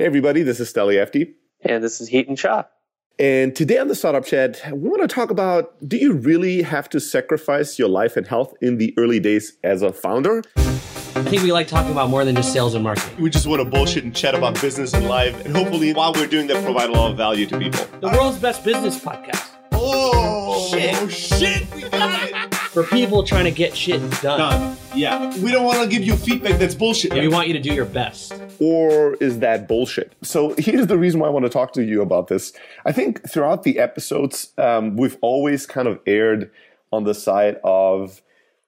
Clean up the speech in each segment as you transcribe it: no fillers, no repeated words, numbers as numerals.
Hey everybody, this is Steli Efti. And this is Heaton Shah. And today on the Startup Chat, we want to talk about, do you really have to sacrifice your life and health in the early days as a founder? I think we like talking about more than just sales and marketing. We just want to bullshit and chat about business and life. And hopefully, while we're doing that, provide a lot of value to people. The world's best business podcast. Oh, shit, we got it. For people trying to get shit done. Yeah. We don't want to give you feedback that's bullshit. We want you to do your best. Or is that bullshit? So here's the reason why I want to talk to you about this. I think throughout the episodes, we've always kind of erred on the side of,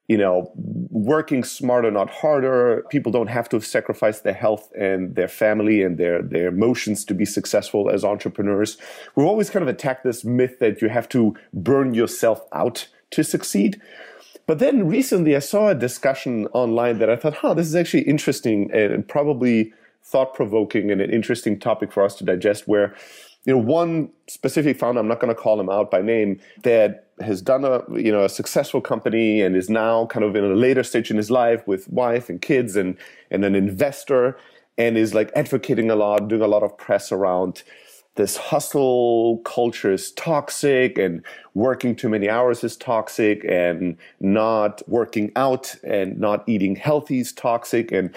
working smarter, not harder. People don't have to sacrifice their health and their family and their emotions to be successful as entrepreneurs. We've always kind of attacked this myth that you have to burn yourself out to succeed. But then recently I saw a discussion online that I thought, this is actually interesting and probably thought-provoking and an interesting topic for us to digest, where one specific founder, I'm not going to call him out by name, that has done a successful company and is now kind of in a later stage in his life with wife and kids and an investor, and is like advocating a lot, doing a lot of press around this hustle culture is toxic and working too many hours is toxic and not working out and not eating healthy is toxic, and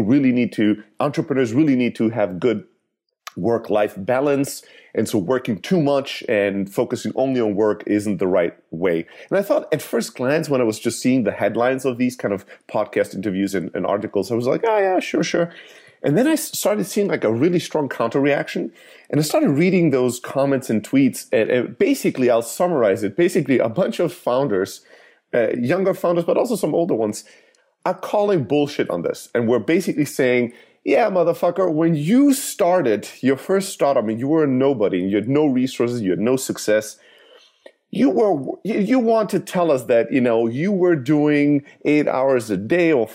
entrepreneurs really need to have good work-life balance. And so working too much and focusing only on work isn't the right way. And I thought at first glance, when I was just seeing the headlines of these kind of podcast interviews and articles, I was like, yeah, sure. And then I started seeing like a really strong counter reaction. And I started reading those comments and tweets. And basically, I'll summarize it. Basically, a bunch of founders, younger founders, but also some older ones, are calling bullshit on this. And we're basically saying, yeah, motherfucker, when you started your first startup and you were a nobody and you had no resources, you had no success, you want to tell us that, you were doing 8 hours a day or,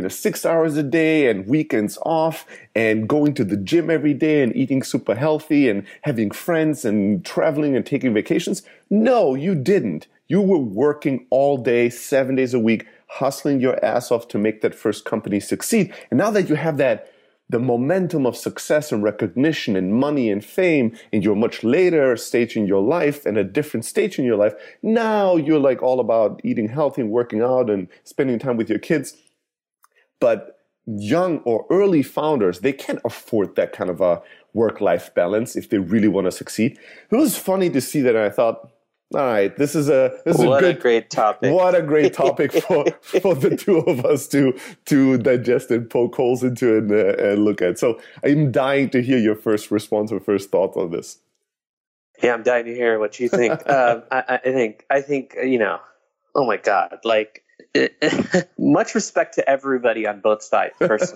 6 hours a day and weekends off and going to the gym every day and eating super healthy and having friends and traveling and taking vacations. No, you didn't. You were working all day, 7 days a week, hustling your ass off to make that first company succeed. And now that you have the momentum of success and recognition and money and fame in your much later stage in your life and a different stage in your life, now you're like all about eating healthy and working out and spending time with your kids. But young or early founders, they can't afford that kind of a work-life balance if they really want to succeed. It was funny to see that, and I thought, all right, this is a great topic. What a great topic for the two of us to digest and poke holes into and look at. So I'm dying to hear your first response or first thoughts on this. Yeah, I'm dying to hear what you think. I think oh my God, like much respect to everybody on both sides. First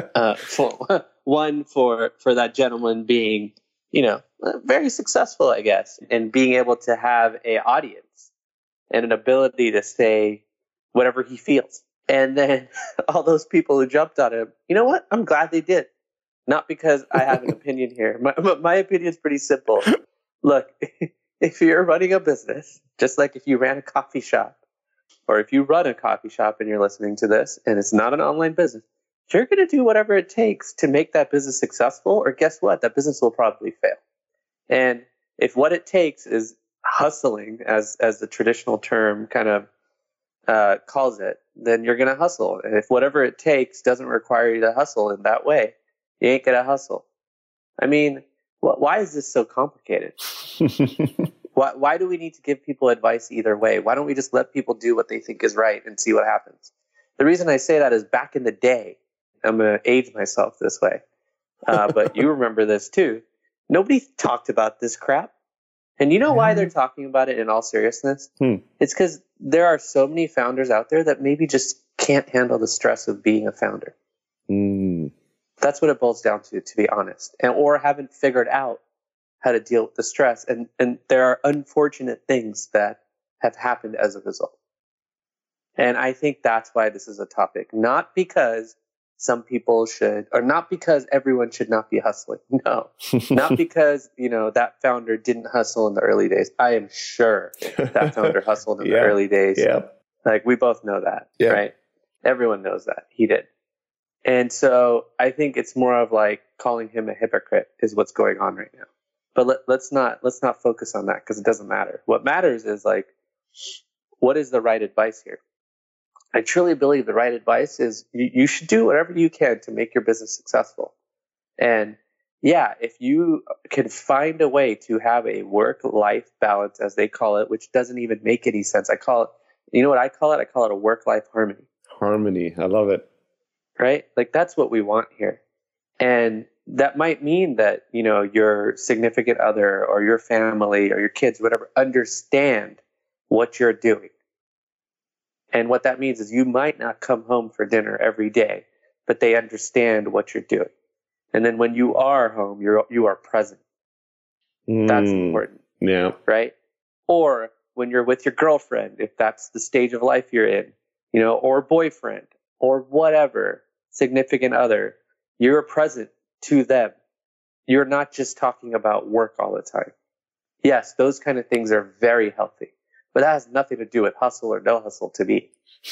of all, for that gentleman being, very successful, I guess, and being able to have an audience and an ability to say whatever he feels. And then all those people who jumped on him, you know what? I'm glad they did. Not because I have an opinion here. My opinion is pretty simple. Look, if you're running a business, just like if you ran a coffee shop, or if you run a coffee shop and you're listening to this and it's not an online business, you're going to do whatever it takes to make that business successful, or guess what? That business will probably fail. And if what it takes is hustling, as the traditional term kind of calls it, then you're going to hustle. And if whatever it takes doesn't require you to hustle in that way, you ain't going to hustle. I mean, why is this so complicated? Why do we need to give people advice either way? Why don't we just let people do what they think is right and see what happens? The reason I say that is back in the day, I'm going to age myself this way, but you remember this too. Nobody talked about this crap. And you know why they're talking about it in all seriousness? It's because there are so many founders out there that maybe just can't handle the stress of being a founder. That's what it boils down to be honest, or haven't figured out how to deal with the stress. And there are unfortunate things that have happened as a result. And I think that's why this is a topic, not because some people should, or not because everyone should not be hustling. No, not because, that founder didn't hustle in the early days. I am sure that founder hustled in the early days. Yeah. Like we both know that, right? Everyone knows that he did. And so I think it's more of like calling him a hypocrite is what's going on right now. But let's not focus on that because it doesn't matter. What matters is like, what is the right advice here? I truly believe the right advice is you should do whatever you can to make your business successful. And yeah, if you can find a way to have a work-life balance, as they call it, which doesn't even make any sense. I call it, you know what I call it? I call it a work-life harmony. Harmony. I love it. Right? Like that's what we want here. And that might mean that, you know, your significant other or your family or your kids, whatever, understand what you're doing. And what that means is you might not come home for dinner every day, but they understand what you're doing. And then when you are home, you are present. That's important. Yeah. Right? Or when you're with your girlfriend, if that's the stage of life you're in, you know, or boyfriend or whatever, significant other, you're present to them. You're not just talking about work all the time. Yes, those kind of things are very healthy, but that has nothing to do with hustle or no hustle to me.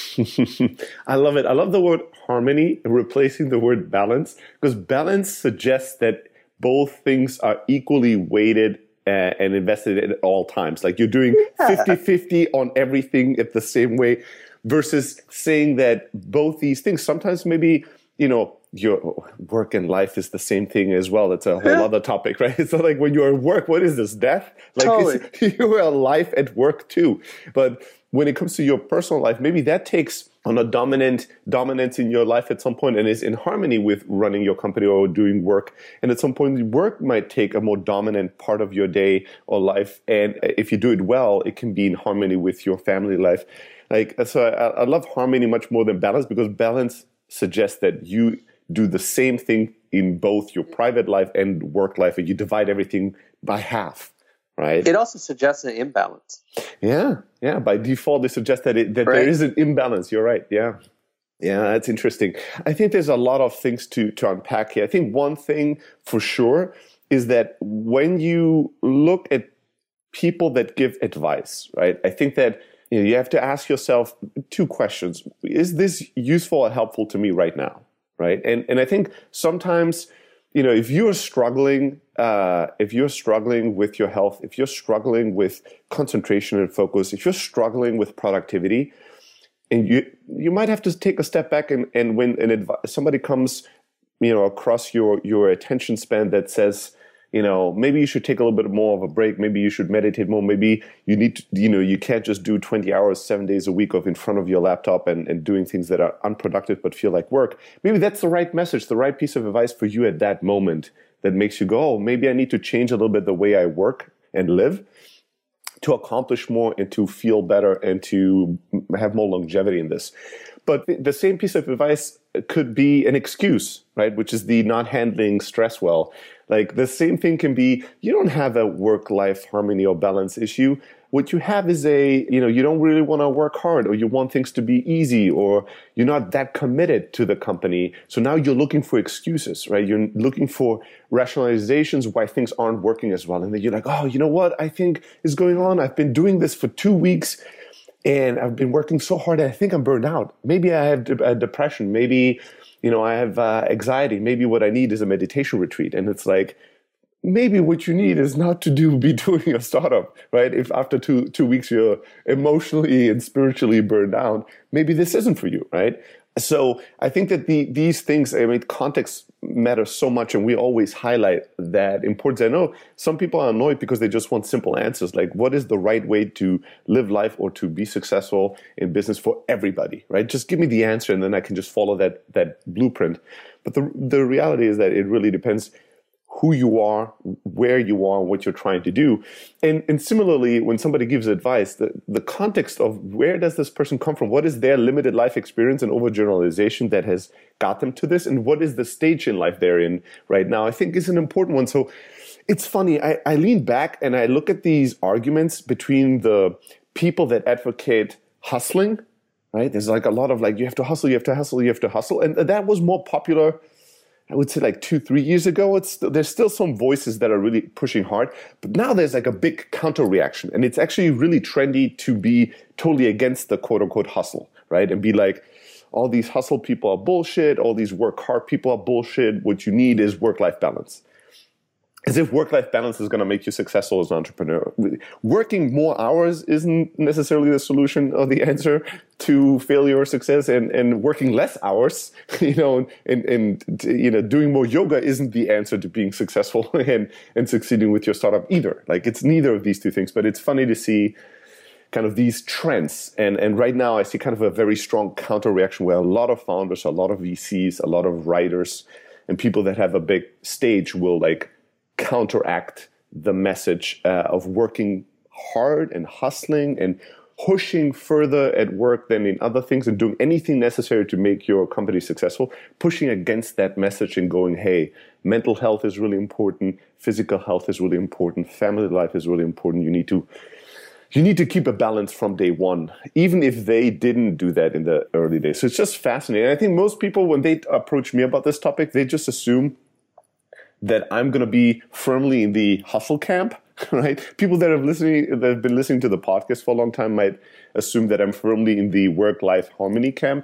I love it. I love the word harmony, replacing the word balance, because balance suggests that both things are equally weighted and invested at all times. Like you're doing 50-50 on everything at the same way versus saying that both these things, sometimes maybe, you know, your work and life is the same thing as well. It's a whole other topic, right? So like when you're at work, what is this, death? Like Totally. you're alive at work too. But when it comes to your personal life, maybe that takes on a dominance in your life at some point and is in harmony with running your company or doing work. And at some point, work might take a more dominant part of your day or life. And if you do it well, it can be in harmony with your family life. Like, so I love harmony much more than balance, because balance suggests that you do the same thing in both your private life and work life, and you divide everything by half. Right. It also suggests an imbalance. Yeah. By default, they suggest that Right. there is an imbalance. You're right. Yeah, that's interesting. I think there's a lot of things to unpack here. I think one thing for sure is that when you look at people that give advice, right, I think that you have to ask yourself two questions. Is this useful or helpful to me right now? Right. And I think sometimes, you know, if you're struggling with your health, if you're struggling with concentration and focus, if you're struggling with productivity, and you might have to take a step back and when somebody comes, you know, across your attention span that says, you know, maybe you should take a little bit more of a break. Maybe you should meditate more. Maybe you need to, you know, you can't just do 20 hours, 7 days a week of in front of your laptop and doing things that are unproductive but feel like work. Maybe that's the right message, the right piece of advice for you at that moment that makes you go, oh, maybe I need to change a little bit the way I work and live to accomplish more and to feel better and to have more longevity in this. But the same piece of advice could be an excuse, right? Which is the not handling stress well. Like the same thing can be, you don't have a work-life harmony or balance issue. What you have is you don't really want to work hard, or you want things to be easy, or you're not that committed to the company. So now you're looking for excuses, right? You're looking for rationalizations why things aren't working as well. And then you're like, oh, you know what I think is going on? I've been doing this for 2 weeks and I've been working so hard that I think I'm burned out. Maybe I have depression. Maybe, you know, I have anxiety. Maybe what I need is a meditation retreat. And it's like, maybe what you need is not to be doing a startup, right? If after two weeks you're emotionally and spiritually burned out, maybe this isn't for you, right? So I think that these things, I mean, context matters so much, and we always highlight that importance. I know some people are annoyed because they just want simple answers, like what is the right way to live life or to be successful in business for everybody, right? Just give me the answer, and then I can just follow that blueprint. But the reality is that it really depends who you are, where you are, what you're trying to do. And similarly, when somebody gives advice, the context of where does this person come from? What is their limited life experience and overgeneralization that has got them to this? And what is the stage in life they're in right now? I think is an important one. So it's funny. I lean back and I look at these arguments between the people that advocate hustling, right? There's like a lot of like, you have to hustle, you have to hustle, you have to hustle. And that was more popular, I would say, like 2-3 years ago. There's still some voices that are really pushing hard, but now there's like a big counter reaction, and it's actually really trendy to be totally against the quote unquote hustle, right? And be like, all these hustle people are bullshit, all these work hard people are bullshit. What you need is work-life balance. As if work-life balance is going to make you successful as an entrepreneur. Working more hours isn't necessarily the solution or the answer to failure or success, and working less hours, and doing more yoga isn't the answer to being successful and succeeding with your startup either. Like, it's neither of these two things, but it's funny to see kind of these trends. And right now I see kind of a very strong counter reaction where a lot of founders, a lot of VCs, a lot of writers, and people that have a big stage will like counteract the message of working hard and hustling and pushing further at work than in other things and doing anything necessary to make your company successful, pushing against that message and going, hey, mental health is really important, physical health is really important, family life is really important. You need to keep a balance from day one, even if they didn't do that in the early days. So it's just fascinating. I think most people, when they approach me about this topic, they just assume that I'm going to be firmly in the hustle camp, right? People that have been listening to the podcast for a long time might assume that I'm firmly in the work-life harmony camp.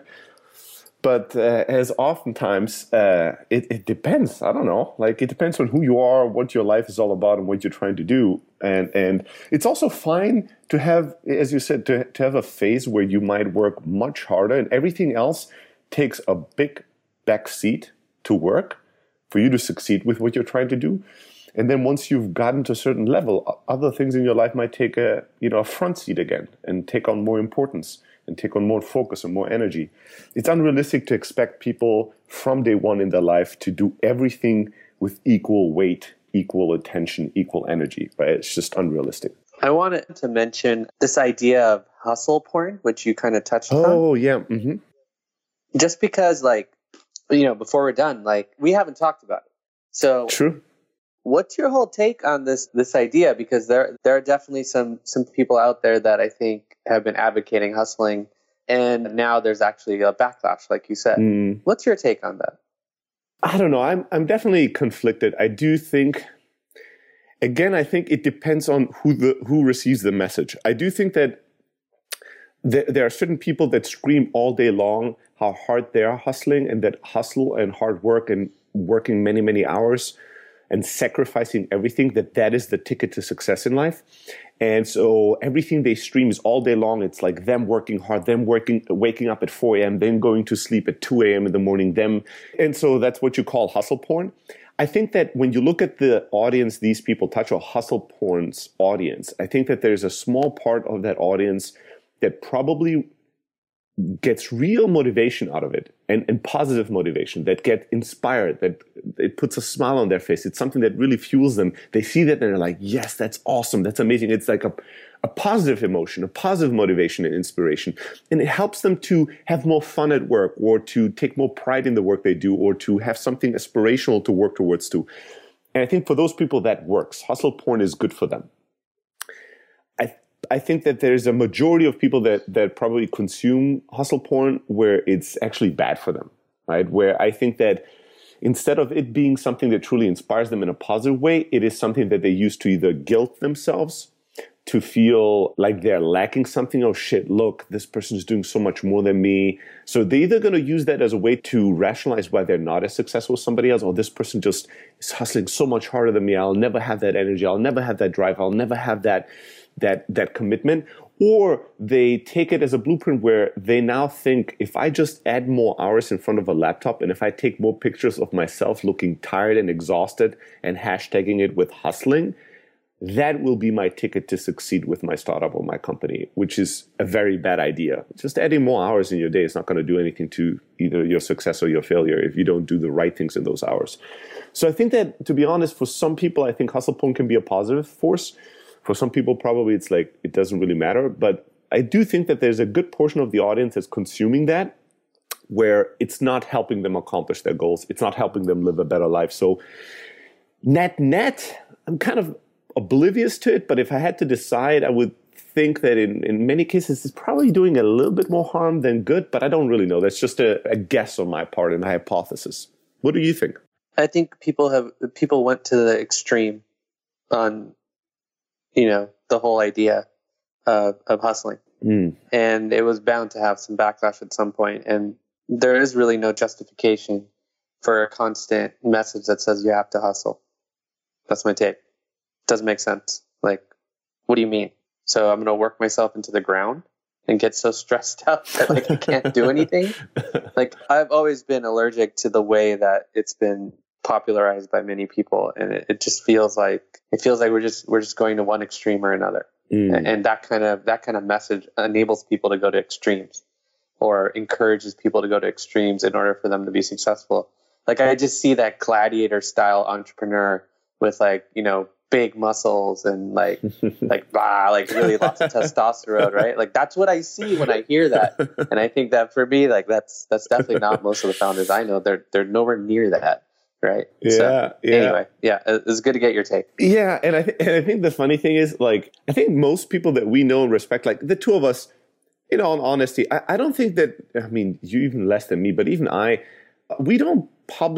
But as oftentimes, it depends. I don't know. Like, it depends on who you are, what your life is all about, and what you're trying to do. And it's also fine to have, as you said, to have a phase where you might work much harder and everything else takes a big back seat to work for you to succeed with what you're trying to do. And then once you've gotten to a certain level, other things in your life might take a front seat again and take on more importance and take on more focus and more energy. It's unrealistic to expect people from day one in their life to do everything with equal weight, equal attention, equal energy, right? It's just unrealistic. I wanted to mention this idea of hustle porn, which you kind of touched on. Oh, yeah. Mm-hmm. Just because, before we're done, we haven't talked about it. So true. What's your whole take on this idea? Because there are definitely some people out there that I think have been advocating hustling, and now there's actually a backlash, like you said. What's your take on that? I don't know. I'm definitely conflicted. I do think, again, I think it depends on who receives the message. I do think that there are certain people that scream all day long how hard they are hustling, and that hustle and hard work and working many, many hours and sacrificing everything, that is the ticket to success in life. And so everything they stream is all day long. It's like them working hard, them waking up at 4 a.m., then going to sleep at 2 a.m. in the morning, and so that's what you call hustle porn. I think that when you look at the audience these people touch, or hustle porn's audience, I think that there's a small part of that audience that probably gets real motivation out of it, and positive motivation, that get inspired, that it puts a smile on their face. It's something that really fuels them. They see that and they're like, yes, that's awesome. That's amazing. It's like a positive emotion, a positive motivation and inspiration. And it helps them to have more fun at work, or to take more pride in the work they do, or to have something aspirational to work towards too. And I think for those people that works. Hustle porn is good for them. I think that there's a majority of people that probably consume hustle porn where it's actually bad for them, right? Where I think that instead of it being something that truly inspires them in a positive way, it is something that they use to either guilt themselves, to feel like they're lacking something. Oh shit, look, this person is doing so much more than me. So they're either going to use that as a way to rationalize why they're not as successful as somebody else, or this person just is hustling so much harder than me. I'll never have that energy. I'll never have that drive. I'll never have that commitment. Or they take it as a blueprint where they now think, if I just add more hours in front of a laptop, and if I take more pictures of myself looking tired and exhausted and hashtagging it with hustling, that will be my ticket to succeed with my startup or my company, which is a very bad idea. Just adding more hours in your day is not going to do anything to either your success or your failure if you don't do the right things in those hours. So I think that, to be honest, for some people, I think hustle porn can be a positive force. For some people, probably it's like, it doesn't really matter. But I do think that there's a good portion of the audience that's consuming that, where it's not helping them accomplish their goals. It's not helping them live a better life. So net, I'm kind of oblivious to it. But if I had to decide, I would think that in many cases, it's probably doing a little bit more harm than good. But I don't really know. That's just a guess on my part and a hypothesis. What do you think? I think people went to the extreme on the whole idea of hustling. And it was bound to have some backlash at some point. And there is really no justification for a constant message that says you have to hustle. That's my take. Doesn't make sense. Like, what do you mean? So I'm going to work myself into the ground and get so stressed out that like I can't do anything? Like, I've always been allergic to the way that it's been popularized by many people, and it just feels like we're just going to one extreme or another. And that kind of message enables people to go to extremes, or encourages people to go to extremes in order for them to be successful. Like, I just see that gladiator style entrepreneur with, like, you know, big muscles and like really lots of testosterone, right? Like, that's what I see when I hear that. And I think that for me, like, that's definitely not most of the founders I know. They're nowhere near that. Right. Yeah. Anyway, it's good to get your take. Yeah. And I think the funny thing is, like, I think most people that we know and respect, like the two of us, you know, in honesty, I don't think that, I mean, you even less than me, but even we don't publish